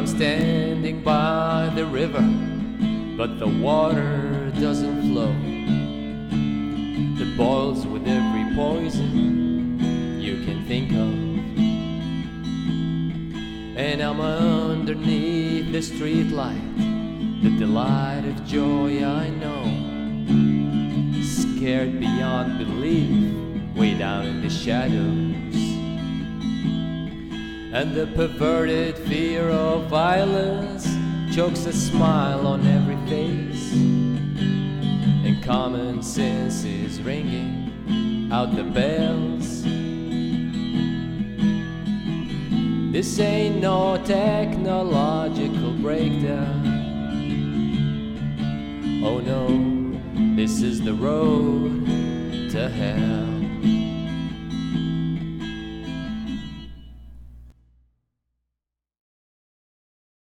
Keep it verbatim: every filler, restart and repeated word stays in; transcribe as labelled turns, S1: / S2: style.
S1: I'm standing by the river, but the water doesn't flow. It boils with every poison you can think of. And I'm underneath the street light, the delight of joy I know. Scared beyond belief, way down in the shadows. And the perverted fear of violence chokes a smile on every face. And common sense is ringing out the bells. This ain't no technological breakdown. Oh no, this is the road to hell.